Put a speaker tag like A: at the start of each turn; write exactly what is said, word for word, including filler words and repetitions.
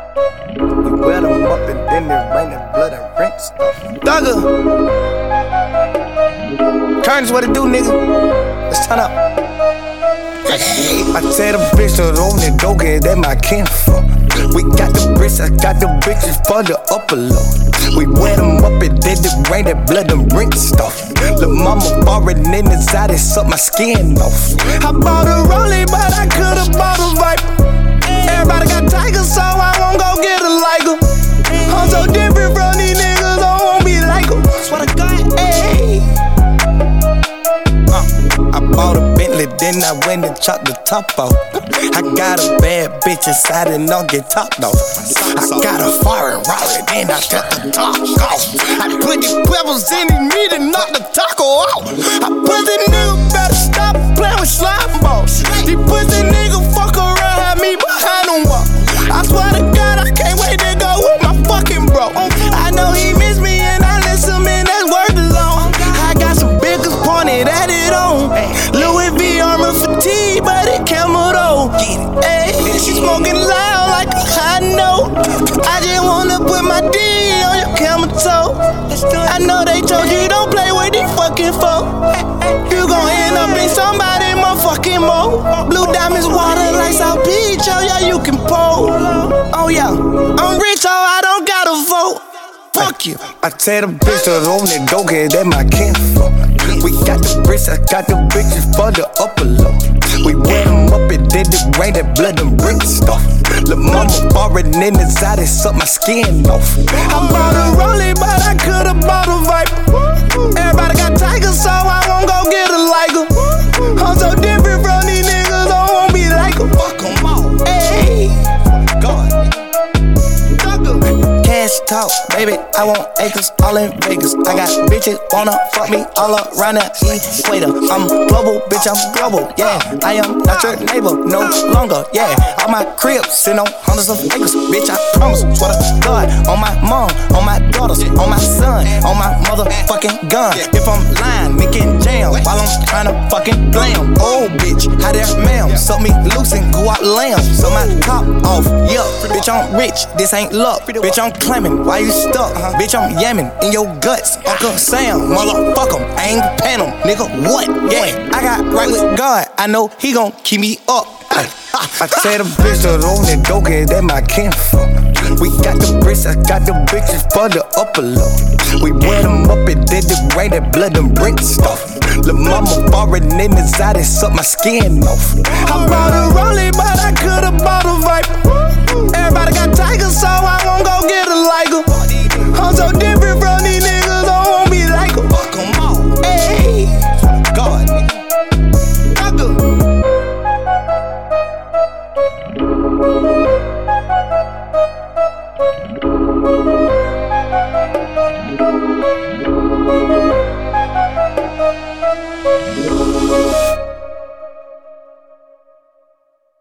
A: We wet them up and then it rain and blood and rent stuff. Thugger! Curtis, what it do, nigga? Let's turn up. I tell the bitch to open the door, cause that my kinfolk. We got the bricks, I got the bitches for the upper low. We wet them up and then it rain and blood and rent stuff. Lil' mama foreign in the side, it suck my skin off. I bought a Rollie, but I could've bought a Viper. Everybody got Tigers, so I won't go get a Liger. I'm so different from these niggas, I won't be like em. Swear to God, ayy. Uh, I bought a Bentley, then I went and chopped the top off. I got a bad bitch inside and I'll get topped off. I got a foreign Raleigh, then I got the top off. I put the pebbles in his meat and knock the taco out. I put the nigga better stop playing with slime balls. He pussy nigga fuck around, had me behind him walk. I swear to God, I can't wait to go with my fucking bro. I know he miss me and I listen, man, that's worth alone. I got some biggest pointed at it on. Louis V armor fatigue, but it camel though. Hey, she smoking loud like a high note. I just wanna put my D on your camel toe. I know they told you don't play with these fucking folk. You gon' end up in somebody motherfucking mo. Blue diamonds, water like South Beach, oh yeah, you can pole. Oh yeah, I'm rich, so I don't gotta vote. Fuck you. I tell the bitch to open the door, cause that my kinfolk. We got the bricks, I got the bitches for the upper low. We wet them up and then it rain and blood and brick stuff. Lil' mama foreign in the side, it suck my skin off. I bought a Rollie, but I could've bought a Viper. Everybody got Tigers, so I won't go get a Liger. I'm so different from these niggas, I won't be like em. Fuck em all. Ayy. God. Cash talk, baby, I want acres all in Vegas. I got bitches wanna fuck me all around the equator. I'm global, bitch, I'm global, yeah. I am not your neighbor, no longer, yeah. All my cribs sit on hundreds of acres, bitch, I promise. Swear to God, on my mom, on my daughters, on my son, on my motherfucking gun. If I'm lying, making jam while I'm tryna fucking blam. Oh, bitch, how that ma'am? Suck me loose and go out lamb. So my top off, yeah. Bitch, I'm rich, this ain't luck. Bitch, I'm claiming, why you stuck? Uh-huh. Bitch, I'm yamming in your guts. Uncle Sam, motherfucker, I ain't pan him, nigga, what? Yeah, I got right with God, I know he gon' keep me up. I tell the bitch to open the door, cause that my kinfolk. We got the bricks, I got the bitches for the upper low. We wet them up and then it rain and blood and brick stuff. Lil' mama foreign in the side, it suck my skin off. I bought a Rollie, but I could've bought a Viper. Everybody got Tigers, so I won't go get a Liger. I'm so different from these niggas, I won't be like em. Fuck em all. Ayy. God, nigga. Thugger.